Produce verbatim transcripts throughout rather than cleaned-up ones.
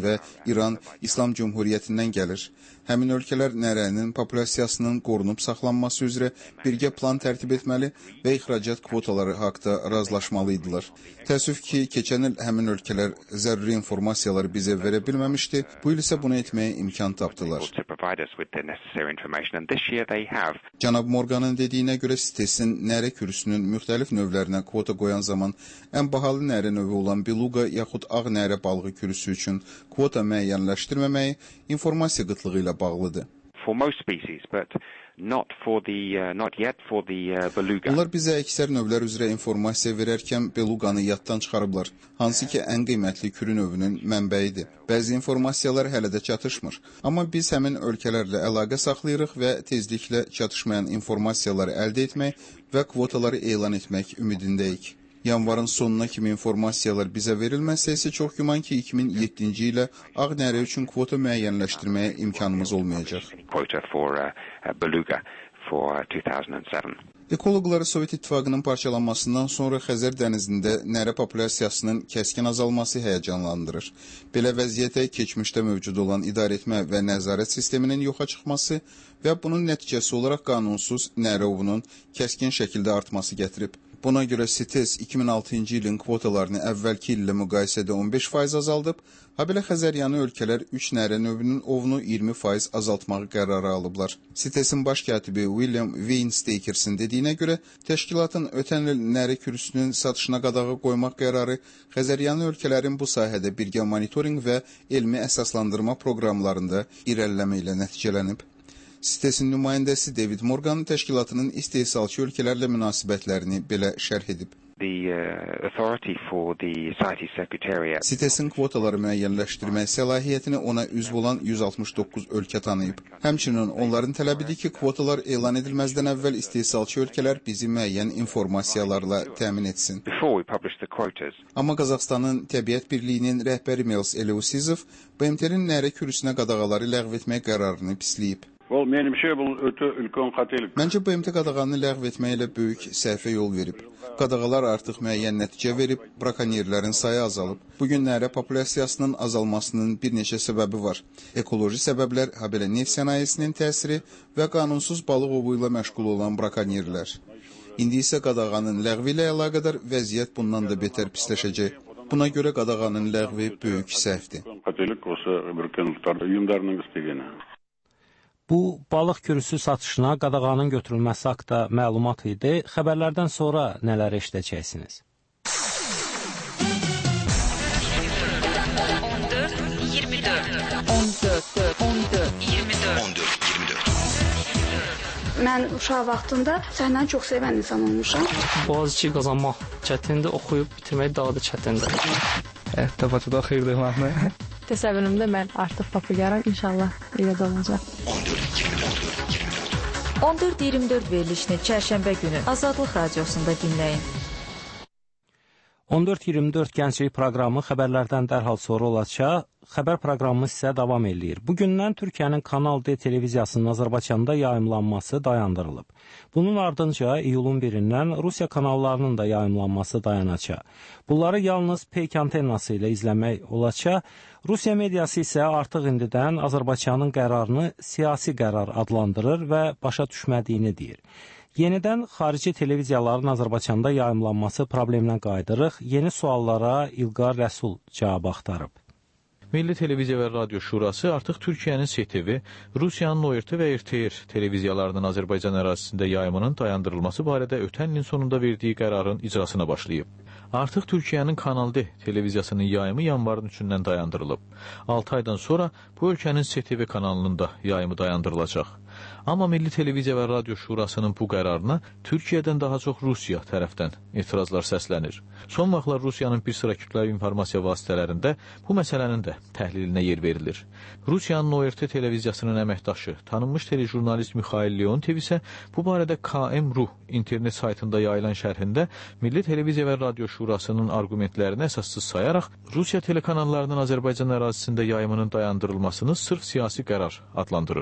və İran İslam Cümhuriyyətindən gəlir. Həmin ölkələr nərənin populyasiyasının qorunub saxlanması üzrə birgə plan tərtib etməli və ixracat kvotaları haqda razılaşmalı idilər. Təəssüf ki, keçən il həmin ölkələr zəruri informasiyaları bizə verə bilməmişdi, bu il isə bunu etməyə imkan tapdılar. Cənab Morganın dediyinə görə sitesin nərə kürüsünün müxtəlif növlərinə kvota qoyan zaman ən bahalı nərə növü olan beluqa yaxud ağ nərə balığı kürüsü üçün kvota müəyyənləşdirməməyi informasiya qıtlığı ilə bağlıdır. Onlar bizə əksər növlər üzrə informasiya verərkən beluqanı yaddan çıxarıblar, hansı ki ən qiymətli kürü növünün mənbəyidir. Bəzi informasiyalar hələ də çatışmır, amma biz həmin ölkələrlə əlaqə saxlayırıq və tezliklə çatışmayan informasiyaları əldə etmək və kvotaları elan etmək ümidindəyik. Yanvarın sonuna kimi informasiyalar bizə verilməsə isə çox güman ki, iki min yeddinci ilə ağ nərə üçün kvota müəyyənləşdirməyə imkanımız olmayacaq. Ekoloqları Sovet İttifaqının parçalanmasından sonra Xəzər dənizində nərə populyasiyasının kəskin azalması həyəcanlandırır. Belə vəziyyətə keçmişdə mövcud olan idarəetmə və nəzarət sisteminin yoxa çıxması və bunun nəticəsi olaraq qanunsuz nərə ovunun kəskin şəkildə artması gətirib. Buna görə CITES iki min altıncı ilin kvotalarını əvvəlki illə müqayisədə on beş faiz azaldıb, habelə Xəzəryanı ölkələr üç nərə növünün ovunu iyirmi faiz azaltmağı qərarı alıblar. CITES'in baş katibi William Weinstekersin dediyinə görə, təşkilatın ötən il nərə kürüsünün satışına qadağa qoymaq qərarı Xəzəryanı ölkələrin bu sahədə birgə monitorinq və elmi əsaslandırma proqramlarında irəliləmə ilə nəticələnib. CITES'in nümayəndəsi David Morgan təşkilatının istehsalçı ölkələrlə münasibətlərini belə şərh edib. CITES'in kvotaları müəyyənləşdirmək səlahiyyətini ona üzv olan yüz altmış doqquz ölkə tanıyıb. Həmçinin onların tələbidir ki, kvotalar elan edilməzdən əvvəl istehsalçı ölkələr bizi müəyyən informasiyalarla təmin etsin. Amma Qazaxstanın Təbiət Birliyinin rəhbəri Mels Eleusizov B M T-nin nərə kürüsünə qadağaları ləğv etmək qərarını pisləyib. Məncə B M T qadağanını ləğv etmək ilə böyük səhvə yol verib. Qadağalar artıq müəyyən nəticə verib, brakonyerlərin sayı azalıb. Bugün nərə populyasiyasının azalmasının bir neçə səbəbi var. Ekoloji səbəblər, habelə neft sənayesinin təsiri və qanunsuz balıq ovu ilə məşğul olan brakonyerlər. İndi isə qadağanın ləğvi ilə əlaqədar vəziyyət bundan da betər pisləşəcək. Buna görə qadağanın ləğvi böyük səhvdir. Bu, balıq kürüsü satışına qadağanın götürülməsi haqda məlumat idi. Xəbərlərdən sonra nələr eşidəcəksiniz? on dörd iyirmi dörd on dörd on dörd iyirmi dörd on dörd iyirmi dörd Mən uşaq vaxtında səhnəni çox sevən insan olmuşam. Boğaziçi qazanmaq çətindir, oxuyub bitirmək daha da çətindir. Həyatda Bakıda xeyirli mahnı. Təsəvvürümdə mən artıq populyarım, inşallah elə də olacaq. on dörd iyirmi dörd verilişini çərşənbə günü Azadlıq Radiosunda dinləyin. on dörd iyirmi dörd gənclik proqramı xəbərlərdən dərhal sonra olacaq. Xəbər proqramımız isə davam edir. Bugündən Türkiyənin Kanal D televiziyasının Azərbaycanda yayımlanması dayandırılıb. Bunun ardınca iyulun birindən Rusiya kanallarının da yayımlanması dayanacaq. Bunları yalnız peyk antennası ilə izləmək olacaq. Rusiya mediası isə artıq indidən Azərbaycanın qərarını siyasi qərar adlandırır və başa düşmədiyini deyir. Yenidən xarici televiziyaların Azərbaycanda yayımlanması problemlə qayıdırıq. Yeni suallara İlqar Rəsul cavab axtarıb. Milli Televiziya və Radio Şurası artıq Türkiyənin S T V, Rusiyanın O R T və R T R televiziyalarının Azərbaycan ərazisində yayımının dayandırılması barədə ötən ilin sonunda verdiyi qərarın icrasına başlayıb. Artıq Türkiyənin Kanal D televiziyasının yayımı yanvarın üçündən dayandırılıb. altı aydan sonra bu ölkənin S T V kanalının da yayımı dayandırılacaq. Amma Milli Televiziya və Radio Şurasının bu qərarına Türkiyədən daha çox Rusiya tərəfdən etirazlar səslənir. Son vaxtlar Rusiyanın bir sıra kütləvi informasiya vasitələrində bu məsələnin də təhlilinə yer verilir. Rusiyanın O R T televiziyasının əməkdaşı, tanınmış telejurnalist Mikhail Leontev isə bu barədə K M Ru internet saytında yayılan şərhində Milli Televiziya və Radio Şurasının argumentlərini əsassız sayaraq Rusiya telekanallarının Azərbaycan ərazisində yayımının dayandırılmasını sırf siyasi qərar adlandırır.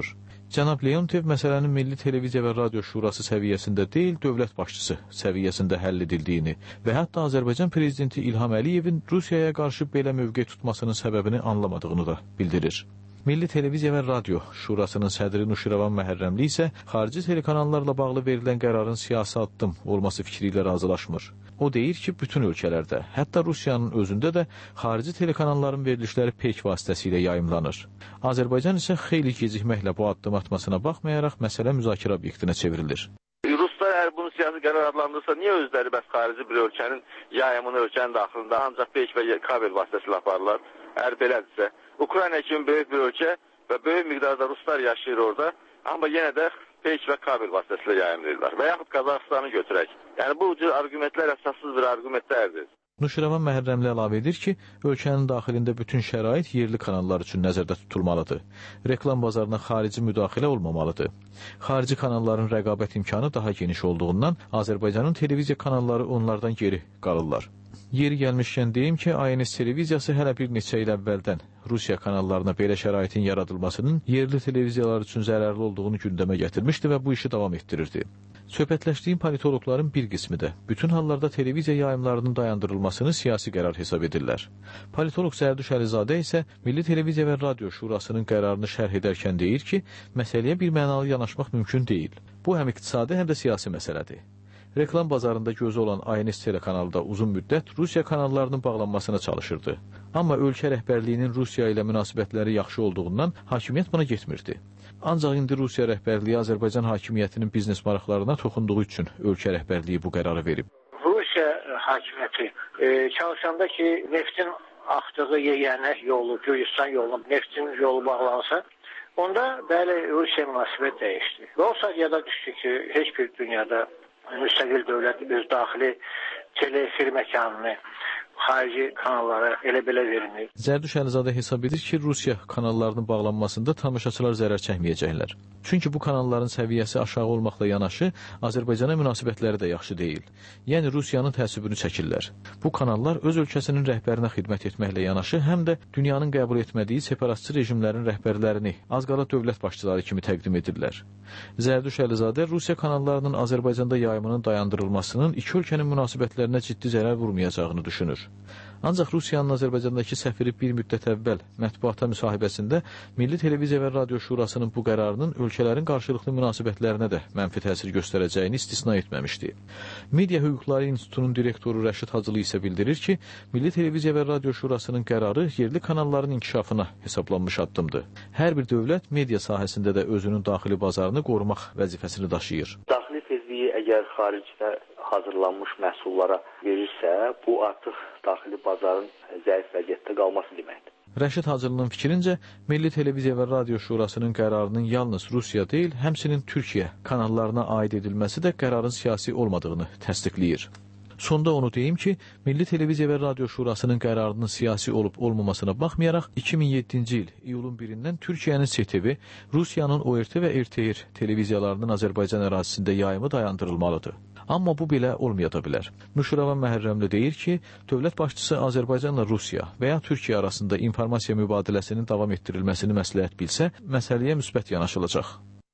Cənab Leontev məsələnin Milli Televiziya və Radio Şurası səviyyəsində deyil, dövlət başçısı səviyyəsində həll edildiyini və hətta Azərbaycan prezidenti İlham Əliyevin Rusiyaya qarşı belə mövqe tutmasının səbəbini anlamadığını da bildirir. Milli Televiziya və Radio Şurasının sədri Nuşiravan Məhərrəmli isə xarici telekanallarla bağlı verilən qərarın siyasi addım olması fikri ilə razılaşmır. O deyir ki, bütün ölkələrdə, hətta Rusiyanın özündə də xarici telekanalların verilişləri peyk vasitəsilə yayımlanır. Azərbaycan isə xeyli gecikməklə bu addım atmasına baxmayaraq məsələ müzakirə obyektinə çevrilir. Ruslar əgər bunu siyasi qərar adlandırsa, niyə özləri bəs xarici bir ölkənin yayımını ölkənin daxilində ancaq peyk və kabel vasitəsilə aparırlar? Əgər belədirsə, Ukrayna kimi böyük bir ölkə və böyük miqdarda Ruslar yaşayır orada, amma yenə də peyk və kabel vasitəsilə yayımlayırlar. Və yaxud Qazaxıstanı götürək. Yəni bu cür arqumentlər əsassız bir arqumentlərdir. Nuşiravan Məhərrəmli əlavə edir ki, ölkənin daxilində bütün şərait yerli kanallar üçün nəzərdə tutulmalıdır. Reklam bazarına xarici müdaxilə olmamalıdır. Xarici kanalların rəqabət imkanı daha geniş olduğundan Azərbaycanın televiziya kanalları onlardan geri qalırlar. Yeri gəlmişkən deyim ki, A N S televiziyası hələ bir neçə il əvvəldən Rusiya kanallarına belə şəraitin yaradılmasının yerli televiziyalar üçün zərərli olduğunu gündəmə gətirmişdi və bu işi davam etdirirdi. Söhbətləşdiyim politologların bir qismi də bütün hallarda televiziya yayımlarının dayandırılmasını siyasi qərar hesab edirlər. Politolog Zərdüş Əlizadə isə Milli Televiziya və Radio Şurasının qərarını şərh edərkən deyir ki, məsələyə bir mənalı yanaşmaq mümkün deyil. Bu həm iqtisadi, həm də siyasi məsələdir. Reklam bazarında gözü olan A N S telekanalı da uzun müddət Rusiya kanallarının bağlanmasına çalışırdı. Amma ölkə rəhbərliyinin Rusiya ilə münasibətləri yaxşı olduğundan hakimiyyət buna getmirdi. Ancaq indi Rusiya rəhbərliyi Azərbaycan hakimiyyətinin biznes maraqlarına toxunduğu üçün ölkə rəhbərliyi bu qərarı verib. Rusiya hakimiyyəti e, çalışanda ki, neftin axdığı yeganə yolu, Gürcistan yolu, neftin yolu bağlansa, onda bəli Rusiya münasibət dəyişdi. Və o səviyyədə düşdü ki, heç bir dünyada müstəqil dövlət öz daxili teleefir məkanını xarici kanallara elə belə vermir. Zərdüş Əlizadə hesab edir ki, Rusiya kanallarının bağlanmasında tamaşaçılar zərər çəkməyəcəklər. Çünki bu kanalların səviyyəsi aşağı olmaqla yanaşı, Azərbaycana münasibətləri də yaxşı deyil. Yəni Rusiyanın təəssübünü çəkirlər. Bu kanallar öz ölkəsinin rəhbərinə xidmət etməklə yanaşı, həm də dünyanın qəbul etmədiyi separatçı rejimlərin rəhbərlərini az qala dövlət başçıları kimi təqdim edirlər. Zərdüş Əlizadə Rusiya kanallarının Azərbaycanda yayımının dayandırılmasının iki ölkənin münasibətlərinə ciddi zərər vurmayacağını düşünür. Ancaq Rusiyanın Azərbaycandakı səfiri bir müddət əvvəl mətbuata müsahibəsində Milli Televiziya və Radio Şurasının bu qərarının ölkələrin qarşılıqlı münasibətlərinə də mənfi təsir göstərəcəyini istisna etməmişdi. Media Hüquqları İnstitutunun direktoru Rəşid Hacılı isə bildirir ki, Milli Televiziya və Radio Şurasının qərarı yerli kanalların inkişafına hesablanmış addımdır. Hər bir dövlət media sahəsində də özünün daxili bazarını qorumaq vəzifəsini daşıyır. Daxili tezliyi əgər xaricdə hazırlanmış məhsullara verirsə, bu artıq daxili bazarın zəif vəziyyətdə qalması deməkdir. Rəşid Hacılının fikrincə, Milli Televiziya və Radio Şurasının qərarının yalnız Rusiya deyil, həmçinin Türkiyə kanallarına aid edilməsi də qərarın siyasi olmadığını təsdiqləyir. Sonda onu deyim ki, Milli Televiziya və Radio Şurasının qərarının siyasi olub-olmamasına baxmayaraq, iki min yeddinci il iyulun birindən Türkiyənin S T V, Rusiyanın O R T və R T R televiziyalarının Azərbaycan ərazisində yayımı dayandırılmalıdır. Amma bu belə olmaya da bilər. Nuşiravan Məhərrəmli deyir ki, dövlət başçısı Azərbaycanla Rusiya və ya Türkiyə arasında informasiya mübadiləsinin davam etdirilməsini məsləhət bilsə, məsələyə müsbət yanaşılacaq.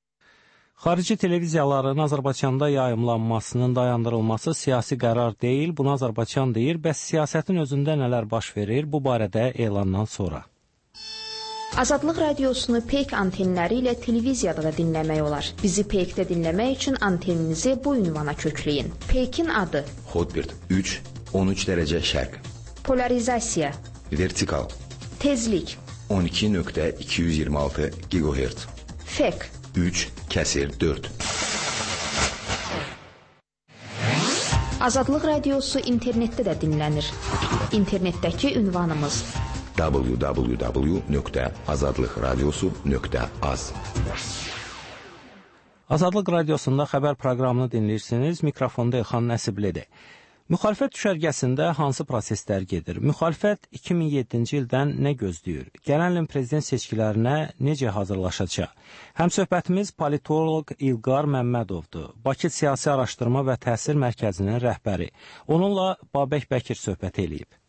Xarici televiziyaların Azərbaycanda yayımlanmasının dayandırılması siyasi qərar deyil, bunu Azərbaycan deyir. Bəs siyasətin özündə nələr baş verir bu barədə elandan sonra? Azadlıq radiosunu peyk antenləri ilə televiziyada da dinləmək olar. Bizi peykdə dinləmək üçün anteninizi bu ünvana kökləyin. Peykin adı: Hotbird üç on üç dərəcə şərq. Polarizasiya: Vertikal. Tezlik: on iki nöqtə iki yüz iyirmi altı gigahertz. Fek: üç kəsir dörd. Azadlıq radiosu internetdə də dinlənir. İnternetdəki ünvanımız: w w w nöqtə azadlıq radiosu nöqtə az. Azadlıq radiosunda xəbər proqramını dinləyirsiniz. Mikrofonda Elxan Nəsiblidir. Müxalifət düşərgəsində hansı proseslər gedir? Müxalifət iki min yeddinci ildən nə gözləyir? Gələn ilin prezident seçkilərinə necə hazırlaşacaq? Həmsöhbətimiz politoloq İlqar Məmmədovdur. Bakı Siyasi Araşdırma və Təhsil Mərkəzinin rəhbəri. Onunla Babək Bəkir söhbət eləyib.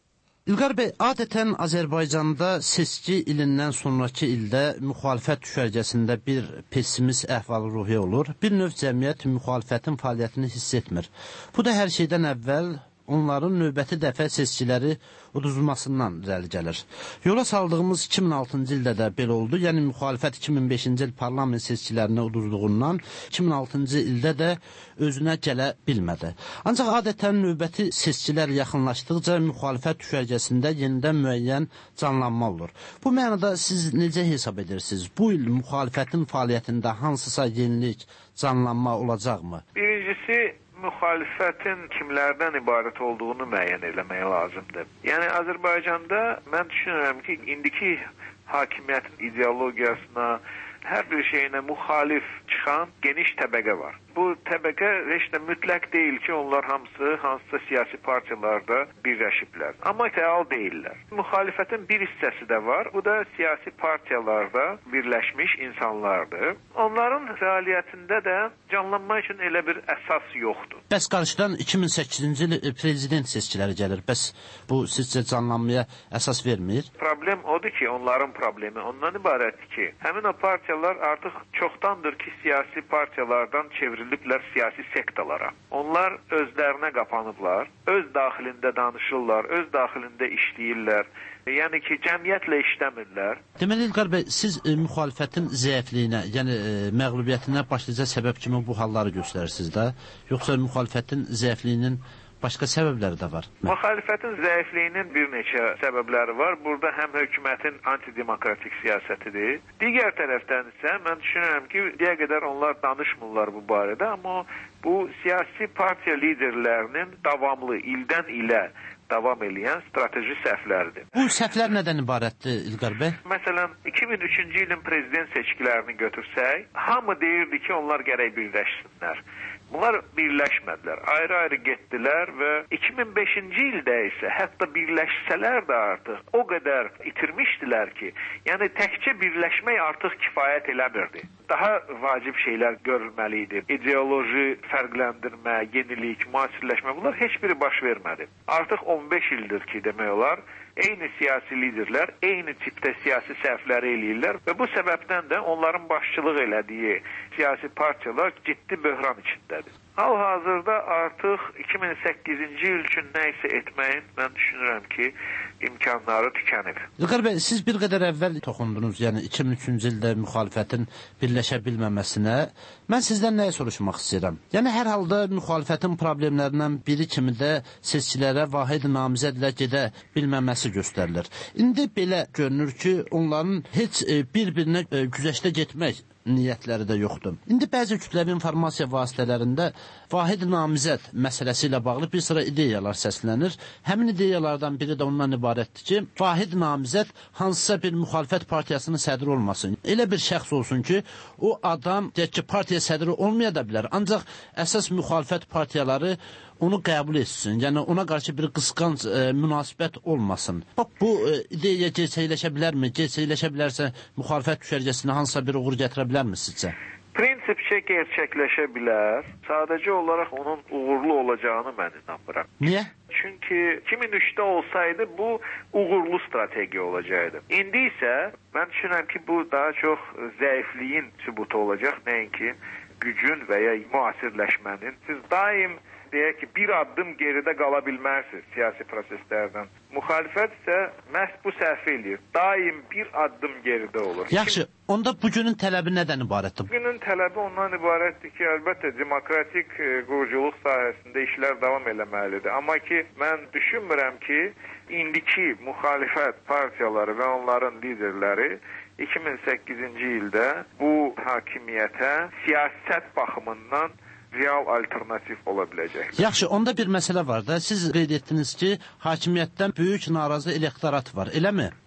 İlqar bəy, adətən Azərbaycanda seçki ilindən sonraki ildə müxalifət düşərgəsində bir pessimist əhval-ruhiyyə olur. Bir növ cəmiyyət müxalifətin fəaliyyətini hiss etmir. Bu da hər şeydən əvvəl onların növbəti dəfə seçkiləri uduzulmasından irəli gəlir. Yola saldığımız iki min altıncı ildə də belə oldu. Yəni müxalifət iki min beşinci il parlament seçkilərinə uduzduğundan iki min altıncı ildə də özünə gələ bilmədi. Ancaq adətən növbəti seçkilər yaxınlaşdıqca müxalifət düşərgəsində yenidən müəyyən canlanma olur. Bu mənada siz necə hesab edirsiniz? Bu il müxalifətin fəaliyyətində hansısa yenilik, canlanma olacaqmı? Birincisi, müxalifətin kimlərdən ibarət olduğunu müəyyən eləmək lazımdır. Yəni Azərbaycanda mən düşünürəm ki, indiki hakimiyyətin ideologiyasına, hər bir şeyinə müxalif çıxan geniş təbəqə var. Bu təbəqə heç də mütləq deyil ki, onlar hamısı hansısa siyasi partiyalarda birləşiblər. Amma fəal deyillər. Müxalifətin bir hissəsi də var. Bu da siyasi partiyalarda birləşmiş insanlardır. Onların fəaliyyətində də canlanma üçün elə bir əsas yoxdur. Bəs qarşıdan iki min səkkizinci il prezident seçkiləri gəlir. Bəs bu sizcə canlanmaya əsas vermir? Problem odur ki, onların problemi ondan ibarətdir ki, həmin o partiyalar artıq çoxdandır ki, siyasi partiyalardan çevriliblər siyasi sektalara. Onlar özlərinə qapanıblar, öz daxilində danışırlar, öz daxilində işləyirlər. Yəni ki, cəmiyyətlə işləmirlər. Deməli, İlqar bəy, siz e, müxalifətin zəifliyinə, yəni e, məğlubiyyətinə başlıca səbəb kimi bu halları göstərirsiniz də? Yoxsa müxalifətin zəifliyinin başqa səbəbləri də var? Müxalifətin zəifliyinin bir neçə səbəbləri var. Burada həm hökumətin antidemokratik siyasətidir. Digər tərəfdən isə mən düşünürəm ki, deyə qədər onlar danışmırlar bu barədə, amma bu siyasi partiya liderlərinin davamlı, ildən ilə davam edən strateji səhvlərdir. Bu səhvlər nədən ibarətdir, İlqar bəy? Məsələn, iki min üçüncü ilin prezident seçkilərini götürsək, hamı deyirdi ki, onlar gərək birləşsinlər. Bunlar birləşmədilər, ayrı-ayrı getdilər və iki min beşinci ildə isə hətta birləşsələr də artıq o qədər itirmişdilər ki, yəni təkcə birləşmək artıq kifayət eləmirdi. Daha vacib şeylər görülməli idi. İdeoloji fərqləndirmə, yenilik, müasirləşmə, bunlar heç biri baş vermədi. Artıq on beş ildir ki, demək olar, eyni siyasi liderlər, eyni tipdə siyasi səhvləri eləyirlər və bu səbəbdən də onların başçılıq elədiyi siyasi partiyalar ciddi böhran içindədir. Hal-hazırda artıq iki min səkkizinci il üçün nə isə etməyin, mən düşünürəm ki, imkanları tükənib. İlqar bəy, siz bir qədər əvvəl toxundunuz, yəni iki min üçüncü ildə müxalifətin birləşə bilməməsinə. Mən sizdən nəyə soruşmaq istəyirəm? Yəni, hər halda müxalifətin problemlərindən biri kimi də seçkilərə vahid namizədlə gedə bilməməsi göstərilir. İndi belə görünür ki, onların heç bir-birinə güzəştə getmək niyyətləri də yoxdur. İndi bəzi kütləvi informasiya vasitələrində vahid namizəd məsələsi ilə bağlı bir sıra ideyalar səslənir. Həmin ideyalardan biri də ondan ibarətdir ki, vahid namizəd hansısa bir müxalifət partiyasının sədri olmasın. Elə bir şəxs olsun ki, o adam deyək ki, partiya sədri olmaya da bilər. Ancaq əsas müxalifət partiyaları onu qəbul etsin. Yəni, ona qarşı bir qısqanc e, münasibət olmasın. Bax, bu e, ideya gerçəkləşə bilərmi? Gerçəkləşə bilərsə, müxalifət düşərgəsinə hansısa bir uğur gətirə bilərmi sizcə? Prinsipcə gerçəkləşə bilər. Sadəcə olaraq onun uğurlu olacağını mən inanmıram. Niyə? Çünki iki min üçdə olsaydı bu uğurlu strategiya olacaqdı. İndi isə mən düşünürəm ki, bu daha çox zəifliyin sübutu olacaq, nəinki gücün və ya müasirləşmənin. Siz daim deyək ki, bir addım geridə qala bilmərsiniz siyasi proseslərdən. Müxalifət isə məhz bu səhv eləyir. Daim bir addım geridə olur. Yaxşı, onda bugünün tələbi nədən ibarətdir? Bugünün tələbi ondan ibarətdir ki, əlbəttə demokratik quruculuq sahəsində işlər davam eləməlidir. Amma ki, mən düşünmürəm ki, indiki müxalifət partiyaları və onların liderləri iki min səkkizinci ildə bu hakimiyyətə siyasət baxımından real alternativ ola biləcək. Yaxşı, onda bir məsələ var da, siz qeyd etdiniz ki, hakimiyyətdən böyük narazı elektorat var, eləmi?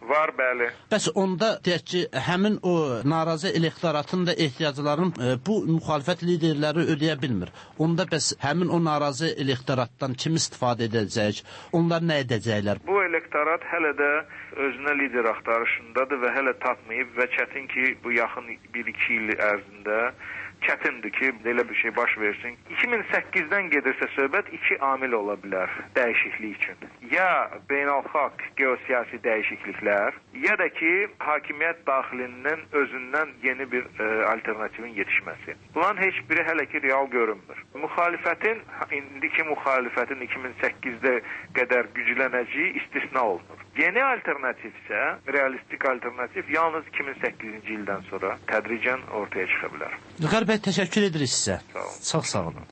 Var, bəli. Bəs onda deyək ki, həmin o narazı elektoratın da ehtiyaclarını e, bu müxalifət liderləri ödəyə bilmir. Onda bəs həmin o narazı elektoratdan kim istifadə edəcək? Onlar nə edəcəklər? Bu elektorat hələ də özünə lider axtarışındadır və hələ tapmayıb və çətin ki, bu yaxın bir iki il ərzində çətindir ki, belə bir şey baş versin. iki min səkkizdən gedirsə söhbət iki amil ola bilər dəyişiklik üçün. Ya beynəlxalq geosiyasi dəyişikliklər, ya da ki, hakimiyyət daxilinin özündən yeni bir e, alternativin yetişməsi. Bunların heç biri hələ ki real görünmür. Müxalifətin, indiki müxalifətin iki min səkkizdə qədər güclənəcəyi istisna olunur. Yeni alternativ isə, realistik alternativ yalnız iki min səkkizinci ildən sonra tədricən ortaya çıxa bilər. Vüqar bəy, təşəkkür edirik sizə. Sağ olun. Çox sağ olun.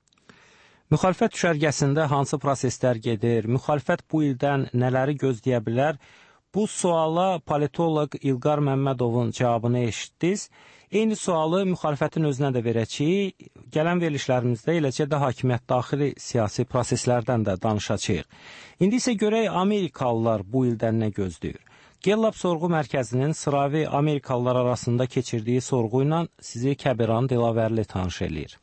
Müxalifət düşərgəsində hansı proseslər gedir? Müxalifət bu ildən nələri gözləyə bilər? Bu suala politoloq İlqar Məmmədovun cavabını eşitdiniz. Eyni sualı müxalifətin özünə də verəcəyik. Gələn verilişlərimizdə eləcə də hakimiyyət daxili siyasi proseslərdən də danışacağıq. İndi isə görək Amerikalılar bu ildən nə gözləyir? Gallup sorğu mərkəzinin sıravi Amerikalılar arasında keçirdiyi sorğu ilə sizi Kəbiran Dilavərli tanış eləyir.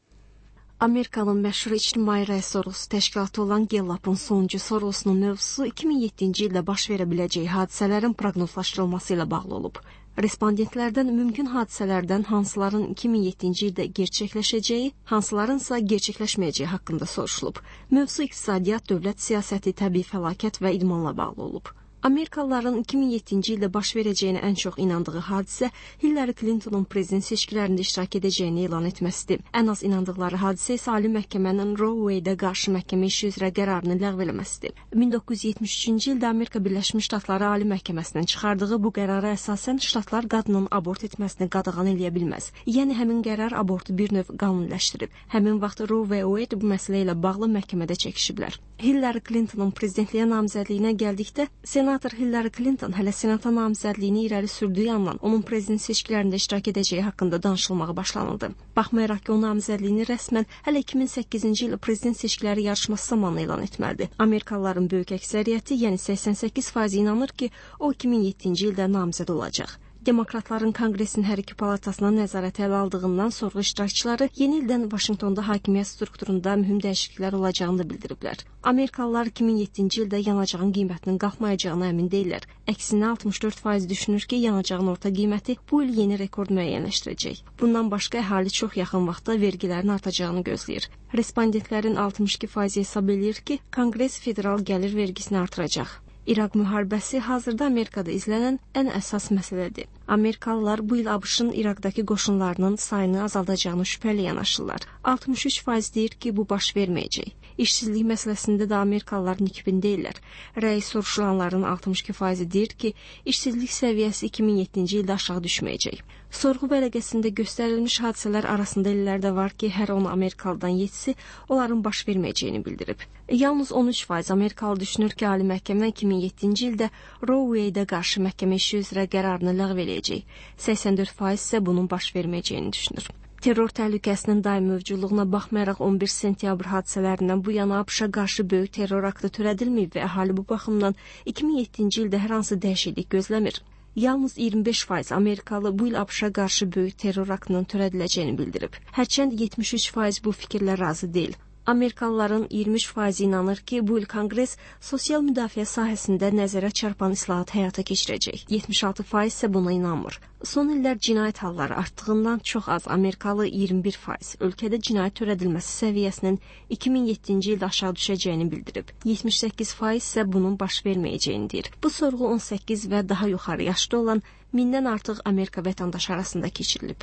Amerikanın məşhur ictimai rəy sorğusu təşkilatı olan Gallup'un sonuncu sorğusunun mövzusu iki min yeddinci ildə baş verə biləcəyi hadisələrin proqnozlaşdırılması ilə bağlı olub. Respondentlərdən mümkün hadisələrdən hansıların iki min yeddinci ildə gerçəkləşəcəyi, hansıların isə gerçəkləşməyəcəyi haqqında soruşulub. Mövzu iqtisadiyyat, dövlət siyasəti, təbii fəlakət və idmanla bağlı olub. Amerikalıların iki min yeddinci ildə baş verəcəyinə ən çox inandığı hadisə Hillary Clinton'un prezident seçkilərində iştirak edəcəyini elan etməsidir. Ən az inandıqları hadisə isə Ali Məhkəmənin Roe Wade'ə qarşı məhkəmə işi üzrə qərarını ləğv eləməsidir. min doqquz yüz yetmiş üçüncü ildə Amerika Birləşmiş Ştatları Ali Məhkəməsinin çıxardığı bu qərara əsasən ştatlar qadının abort etməsini qadağan eləyə bilməz. Yəni həmin qərar abortu bir növ qanuniləşdirib. Həmin vaxt Roe və Wade bu məsələ ilə bağlı məhkəmədə çəkişiblər. Hillary Clinton'un prezidentliyə namizədliyinə gəldikdə Senator Hillary Clinton hələ senata namizədliyini irəli sürdüyü yandan onun prezident seçkilərində iştirak edəcəyi haqqında danışılmağa başlanıldı. Baxmayaraq ki, o namizədliyini rəsmən hələ iki min səkkizinci il prezident seçkiləri yarışması zamanı elan etməlidir. Amerikalıların böyük əksəriyyəti, yəni səksən səkkiz faiz inanır ki, o iki min yeddinci ildə namizəd olacaq. Demokratların Konqresin hər iki palatasına nəzarət ələ aldığından sorğu iştirakçıları yeni ildən Vaşinqtonda hakimiyyət strukturunda mühüm dəyişikliklər olacağını da bildiriblər. Amerikalılar iki min yeddinci ildə yanacağın qiymətinin qalxmayacağına əmin deyirlər. Əksinə altmış dörd faiz düşünür ki, yanacağın orta qiyməti bu il yeni rekord müəyyənləşdirəcək. Bundan başqa əhali çox yaxın vaxtda vergilərin artacağını gözləyir. Respondentlərin altmış iki faizi hesab edir ki, Konqres federal gəlir vergisini artıracaq. İraq müharibəsi hazırda Amerikada izlənən ən əsas məsələdir. Amerikalılar bu il ABŞ-ın İraqdakı qoşunlarının sayını azaldacağını şübhəli yanaşırlar. altmış üç faiz deyir ki, bu baş verməyəcək. İşsizlik məsələsində də Amerikalılar nikbin deyirlər. Rəy soruşulanların altmış iki faizi deyir ki, işsizlik səviyyəsi iki min yeddinci ildə aşağı düşməyəcək. Sorğu bələqəsində göstərilmiş hadisələr arasında illərdə var ki, hər on Amerikalıdan yedisi onların baş verməyəcəyini bildirib. Yalnız on üç faiz Amerikalı düşünür ki, Ali Məhkəmə iki min yeddinci ildə Roe Wade'ə qarşı məhkəmə işi üzrə qərarını ləğv eləyəcək. səksən dörd faiz isə bunun baş verməyəcəyini düşünür. Terror təhlükəsinin daim mövcudluğuna baxmayaraq on bir sentyabr hadisələrindən bu yana ABŞ-a qarşı böyük terror aktı törədilməyib və əhali bu baxımdan iki min yeddinci ildə hər hansı dəyişiklik gözləmir. Yalnız iyirmi beş faiz Amerikalı bu il ABŞ-a qarşı böyük terror aktının törədiləcəyini bildirib. Hərçənd yetmiş üç faiz bu fikirlə razı deyil. Amerikalıların iyirmi üç faizi inanır ki, bu il Konqres sosial müdafiə sahəsində nəzərə çarpan islahat həyata keçirəcək. yetmiş altı faiz isə buna inanmır. Son illər cinayət halları artdığından çox az Amerikalı iyirmi bir faiz ölkədə cinayət törədilməsi səviyyəsinin iki min yeddinci ildə aşağı düşəcəyini bildirib. yetmiş səkkiz faiz isə bunun baş verməyəcəyini deyir. Bu sorğu on səkkiz və daha yuxarı yaşda olan mindən artıq Amerika vətəndaşı arasında keçirilib.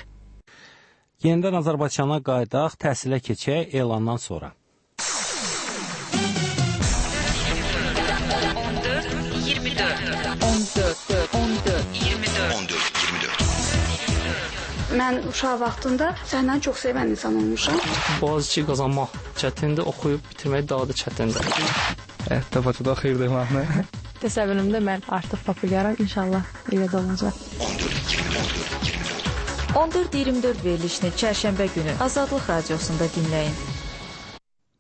Yenidən Azərbaycana qaydaq, təhsilə keçək elandan sonra. on dörd iyirmi dörd on dörd on dörd iyirmi dörd on dörd iyirmi dörd Mən uşaq vaxtında səndən çox sevən insan olmuşam. Boğaziçi qazanmaq çətindir, oxuyub bitirmək daha da çətindir. Hətta Bakıda xeyirli vaxtı. Təsəvvürümdə mən artıq populyarım, inşallah elə də olacaq. on dörd iyirmi dörd verilişini çərşənbə günü Azadlıq Radiosunda dinləyin.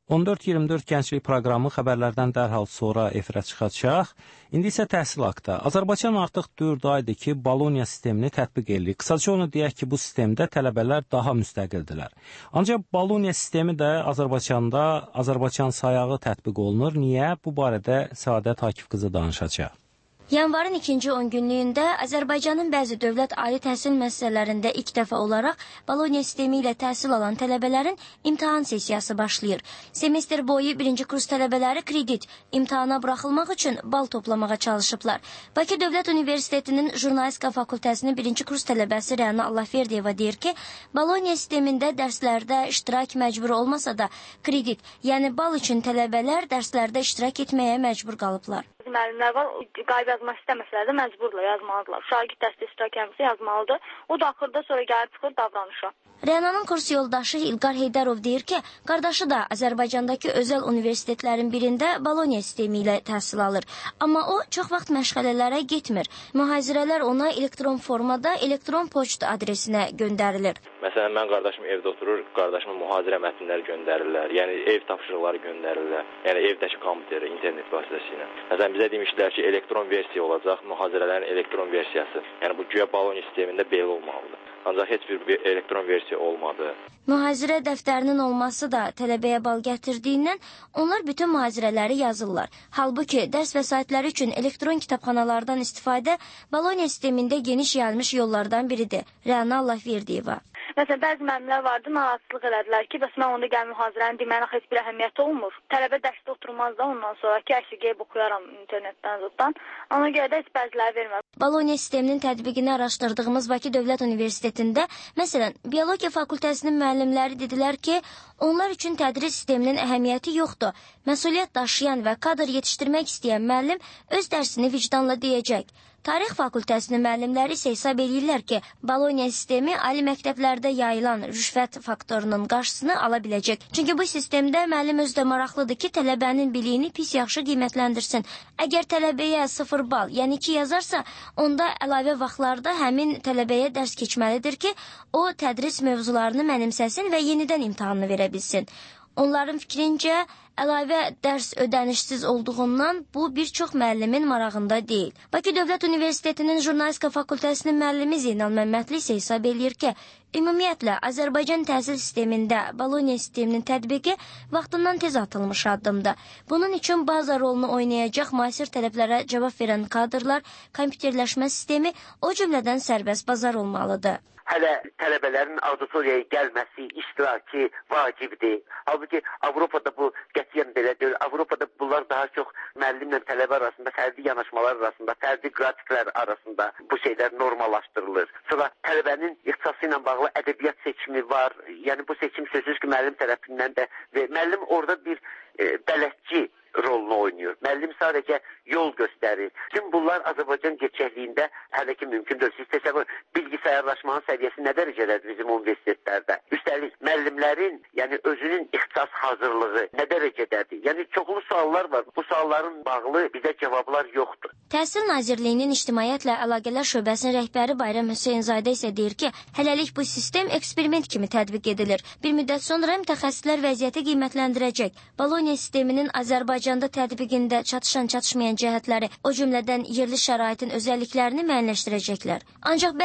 on dörd iyirmi dörd Gənclik proqramı xəbərlərdən dərhal sonra efirə çıxacaq. İndi isə təhsil haqqında. Azərbaycan artıq dörd aydır ki, Bologna sistemini tətbiq edir. Qısaca onu deyək ki, bu sistemdə tələbələr daha müstəqildirlər. Ancaq Bologna sistemi də Azərbaycanda Azərbaycan sayağı tətbiq olunur. Niyə? Bu barədə Səadət Akif qızı danışacaq. Yanvarın ikinci on günlüyündə Azərbaycanın bəzi dövlət ali təhsil müəssisələrində ilk dəfə olaraq Bologna sistemi ilə təhsil alan tələbələrin imtahan sessiyası başlayır. Semestr boyu birinci kurs tələbələri kredit imtahana buraxılmaq üçün bal toplamağa çalışıblar. Bakı Dövlət Universitetinin Jurnalistika fakültəsinin birinci kurs tələbəsi Rəna Allahverdiyeva deyir ki, Bologna sistemində dərslərdə iştirak məcbur olmasa da kredit, yəni bal üçün tələbələr dərslərdə iştirak etməyə məcbur qalıblar. Müəllimlər var, qayb yazmaq istəməsələr də məcburla yazmalıdırlar. Şagird dəstə iştirak etməsi yazmalıdır. O da axırda sonra gəlib çıxır davranışa. Rənanın kurs yoldaşı İlqar Heydərov deyir ki, qardaşı da Azərbaycandakı özəl universitetlərin birində Bologna sistemi ilə təhsil alır. Amma o çox vaxt məşğələlərə getmir. Mühazirələr ona elektron formada elektron poçt adresinə göndərilir. Məsələn, mən qardaşım evdə oturur, qardaşıma mühazirə mətnləri göndərirlər. Yəni ev tapşırıqları göndərirlər. Yəni evdəki kompüteri, internet vasitəsilə. Məsələn, bizə demişdilər ki, elektron versiya olacaq, mühazirələrin elektron versiyası. Yəni bu güya Bologna sistemində belə olmalıdır. Ancaq heç bir elektron versiya olmadı. Mühazirə dəftərinin olması da tələbəyə bal gətirdiyindən onlar bütün mühazirələri yazırlar. Halbuki dərs vəsaitləri üçün elektron kitabxanalardan istifadə Bologna sistemində geniş yayılmış yollardan biridir. Rəna Allahverdiyeva. Məsələn, bəzi müəllimlər vardı, narahatlıq elədilər ki, bəs mən onda gəl mühazirənin deməyinə heç bir əhəmiyyəti olmur. Tələbə dərsdə oturmaz da ondan sonra ki, əşi qeyb oxuyaram internetdən zotdan. Ona görə də heç bəziləri vermir. Bologna sisteminin tətbiqini araşdırdığımız Bakı Dövlət Universitetində, məsələn, biologiya fakültəsinin müəllimləri dedilər ki, onlar üçün tədris sisteminin əhəmiyyəti yoxdur. Məsuliyyət daşıyan və kadr yetişdirmək istəyən müəllim öz dərsini vicdanla deyəcək. Tarix fakültəsinin müəllimləri isə hesab edirlər ki, Bologna sistemi ali məktəblərdə yayılan rüşvət faktorunun qarşısını ala biləcək. Çünki bu sistemdə müəllim özdə maraqlıdır ki, tələbənin biliyini pis yaxşı qiymətləndirsin. Əgər tələbəyə sıfır bal, yəni iki yazarsa, onda əlavə vaxtlarda həmin tələbəyə dərs keçməlidir ki, o tədris mövzularını mənimsəsin və yenidən imtahanını verə bilsin. Onların fikrincə, əlavə dərs ödənişsiz olduğundan bu bir çox müəllimin marağında deyil. Bakı Dövlət Universitetinin Jurnalistika fakültəsinin müəllimi Zeynal Məmmədli isə hesab edir ki, ümumiyyətlə Azərbaycan təhsil sistemində Bologna sisteminin tətbiqi vaxtından tez atılmış addımdır. Bunun üçün baza rolunu oynayacaq müasir tələblərə cavab verən kadrlar, kompüterləşmə sistemi, o cümlədən sərbəst bazar olmalıdır. Hələ tələbələrin auditoriyaya gəlməsi, iştirakı vacibdir. Halbuki Avropada bu qətiyyən belə deyil. Avropada bunlar daha çox müəllimlə tələbə arasında, fərdi yanaşmalar arasında, fərdi qrafiklər arasında bu şeylər normallaşdırılır. Sonra tələbənin ixtisası ilə bağlı ədəbiyyat seçimi var. Yəni bu seçim sözsüz ki, müəllim tərəfindən də və müəllim orada bir e, bələdçi rolunu oynayır. Müəllim sadəcə yol göstərir. Tüm bunlar Azərbaycan gerçəkliyində hələ ki mümkündür. Siz təsəvvür, bilgisayarlaşmanın səviyyəsi nə dərəcədədir bizim universitetlərdə? Üstəlik, müəllimlərin, yəni özünün ixtisas hazırlığı nə dərəcədədir? Yəni çoxlu suallar var. Bu sualların bağlı bizə cavablar yoxdur. Təhsil Nazirliyinin İctimaiyyətlə Əlaqələr Şöbəsinin rəhbəri Bayram Hüseynzadə isə deyir ki, hələlik bu sistem eksperiment kimi tətbiq edilir. Bir müddət sonra mütəxəssislər vəziyyəti qiymətləndirəcək. Bologna sisteminin Azərbaycanda tətbiqində çatışan-çatışmayan cəhətləri, o cümlədən yerli şəraitin özəlliklərini müəyyənləşdirəcəklər. Ancaq